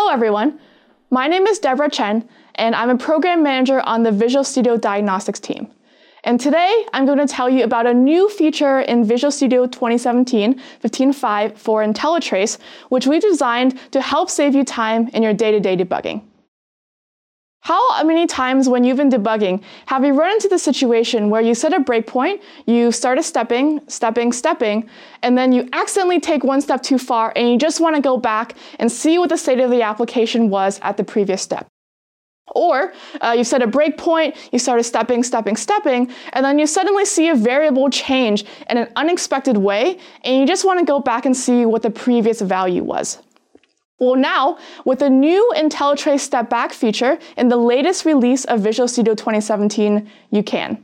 Hello everyone, my name is Deborah Chen and I'm a program manager on the Visual Studio Diagnostics team. And today I'm going to tell you about a new feature in Visual Studio 2017 15.5 for IntelliTrace, which we designed to help save you time in your day-to-day debugging. How many times when you've been debugging have you run into the situation where you set a breakpoint, you started stepping, and then you accidentally take one step too far and you just want to go back and see what the state of the application was at the previous step? Or you set a breakpoint, you started stepping, and then you suddenly see a variable change in an unexpected way and you just want to go back and see what the previous value was. Well, now, with the new IntelliTrace Step Back feature in the latest release of Visual Studio 2017, you can.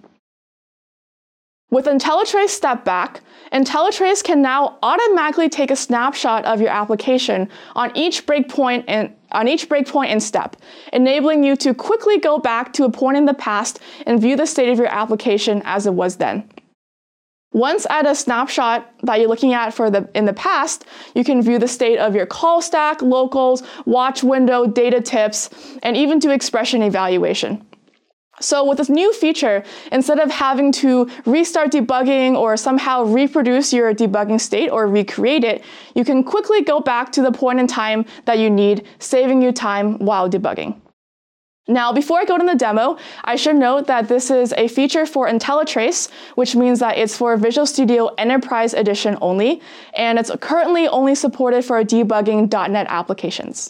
With IntelliTrace Step Back, IntelliTrace can now automatically take a snapshot of your application on each breakpoint and step, enabling you to quickly go back to a point in the past and view the state of your application as it was then. Once at a snapshot that you're looking at in the past, you can view the state of your call stack, locals, watch window, data tips, and even do expression evaluation. So with this new feature, instead of having to restart debugging or somehow reproduce your debugging state or recreate it, you can quickly go back to the point in time that you need, saving you time while debugging. Now, before I go to the demo, I should note that this is a feature for IntelliTrace, which means that it's for Visual Studio Enterprise Edition only, and it's currently only supported for debugging .NET applications.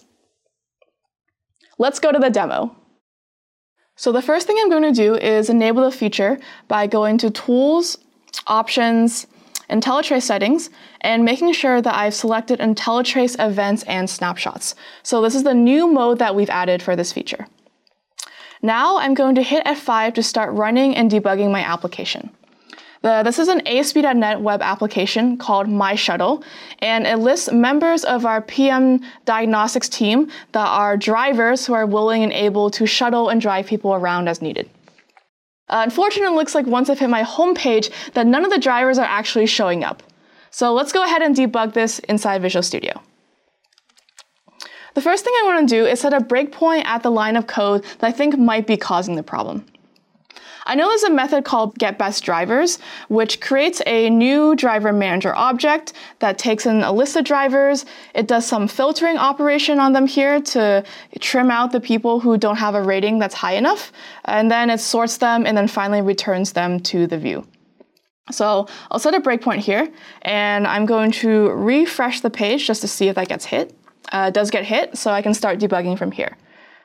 Let's go to the demo. So the first thing I'm going to do is enable the feature by going to Tools, Options, IntelliTrace Settings, and making sure that I've selected IntelliTrace Events and Snapshots. So this is the new mode that we've added for this feature. Now I'm going to hit F5 to start running and debugging my application. This is an ASP.NET web application called MyShuttle, and it lists members of our PM diagnostics team that are drivers who are willing and able to shuttle and drive people around as needed. Unfortunately, it looks like once I've hit my home page that none of the drivers are actually showing up. So let's go ahead and debug this inside Visual Studio. The first thing I want to do is set a breakpoint at the line of code that I think might be causing the problem. I know there's a method called getBestDrivers, which creates a new driver manager object that takes in a list of drivers. It does some filtering operation on them here to trim out the people who don't have a rating that's high enough, and then it sorts them and then finally returns them to the view. So I'll set a breakpoint here, and I'm going to refresh the page just to see if that gets hit. It does get hit, so I can start debugging from here.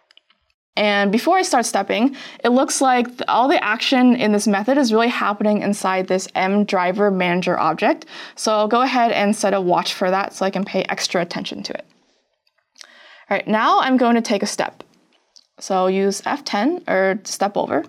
And before I start stepping, it looks like all the action in this method is really happening inside this mDriver manager object. So I'll go ahead and set a watch for that so I can pay extra attention to it. All right, now I'm going to take a step. So I'll use F10 or step over.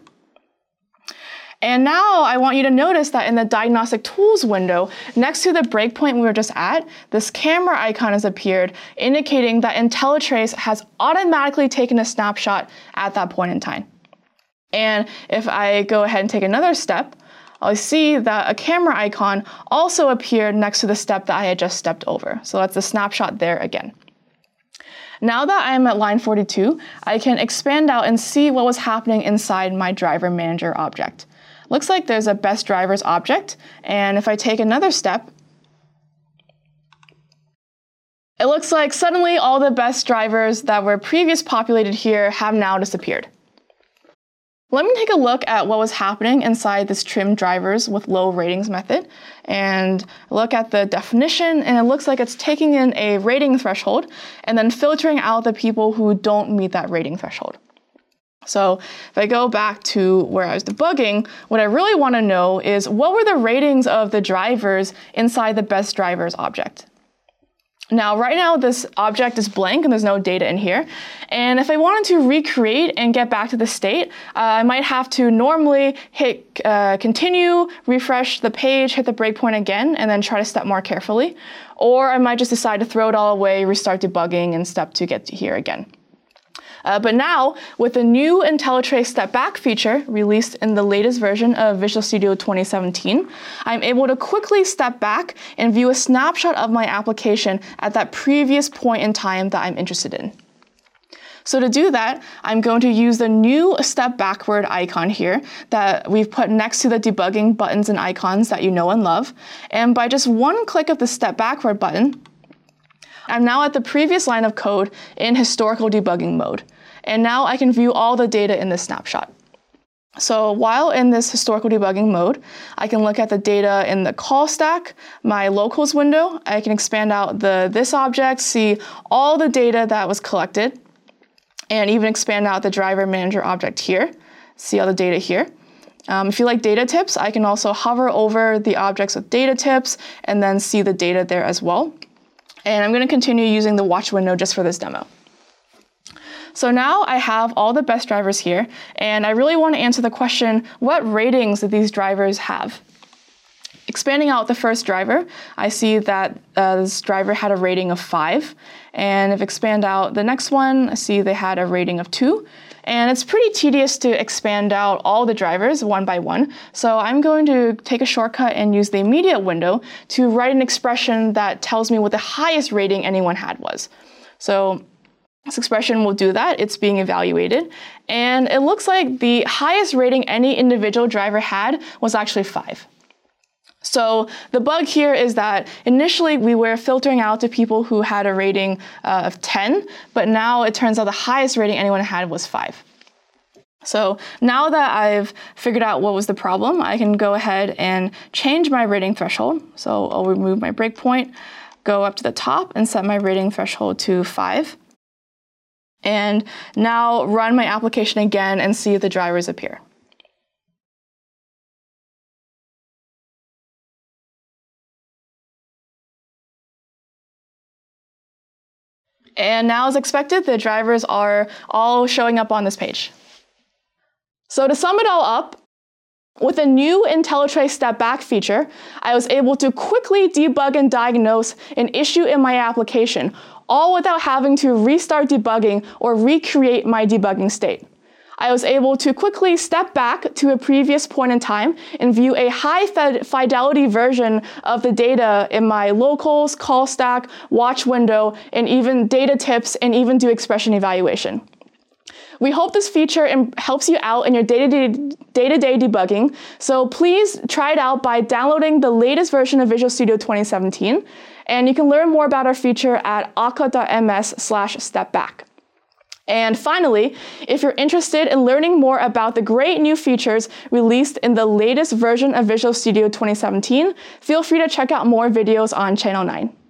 And now I want you to notice that in the Diagnostic Tools window, next to the breakpoint we were just at, this camera icon has appeared, indicating that IntelliTrace has automatically taken a snapshot at that point in time. And if I go ahead and take another step, I'll see that a camera icon also appeared next to the step that I had just stepped over. So that's the snapshot there again. Now that I'm at line 42, I can expand out and see what was happening inside my driver manager object. Looks like there's a best drivers object, and if I take another step, it looks like suddenly all the best drivers that were previously populated here have now disappeared. Let me take a look at what was happening inside this trim drivers with low ratings method, and look at the definition, and it looks like it's taking in a rating threshold and then filtering out the people who don't meet that rating threshold. So if I go back to where I was debugging, what I really want to know is what were the ratings of the drivers inside the best drivers object. Now, right now, this object is blank and there's no data in here. And if I wanted to recreate and get back to the state, I might have to normally hit continue, refresh the page, hit the breakpoint again, and then try to step more carefully. Or I might just decide to throw it all away, restart debugging, and step to get to here again. But now, with the new IntelliTrace Step Back feature released in the latest version of Visual Studio 2017, I'm able to quickly step back and view a snapshot of my application at that previous point in time that I'm interested in. So to do that, I'm going to use the new step backward icon here that we've put next to the debugging buttons and icons that you know and love. And by just one click of the step backward button, I'm now at the previous line of code in historical debugging mode. And now I can view all the data in this snapshot. So while in this historical debugging mode, I can look at the data in the call stack, my locals window. I can expand out this object, see all the data that was collected, and even expand out the driver manager object here, see all the data here. If you like data tips, I can also hover over the objects with data tips and then see the data there as well. And I'm going to continue using the watch window just for this demo. So now I have all the best drivers here, and I really want to answer the question, what ratings do these drivers have? Expanding out the first driver, I see that this driver had a rating of 5. And if I expand out the next one, I see they had a rating of 2. And it's pretty tedious to expand out all the drivers one by one. So I'm going to take a shortcut and use the immediate window to write an expression that tells me what the highest rating anyone had was. So this expression will do that. It's being evaluated. And it looks like the highest rating any individual driver had was actually 5. So the bug here is that initially we were filtering out to people who had a rating of 10, but now it turns out the highest rating anyone had was 5. So now that I've figured out what was the problem, I can go ahead and change my rating threshold. So I'll remove my breakpoint, go up to the top and set my rating threshold to 5. And now run my application again and see if the drivers appear. And now, as expected, the drivers are all showing up on this page. So to sum it all up, with a new IntelliTrace Step Back feature, I was able to quickly debug and diagnose an issue in my application, all without having to restart debugging or recreate my debugging state. I was able to quickly step back to a previous point in time and view a high fidelity version of the data in my locals, call stack, watch window, and even data tips, and even do expression evaluation. We hope this feature helps you out in your day-to-day debugging, so please try it out by downloading the latest version of Visual Studio 2017, and you can learn more about our feature at akka.ms/stepback. And finally, if you're interested in learning more about the great new features released in the latest version of Visual Studio 2017, feel free to check out more videos on Channel 9.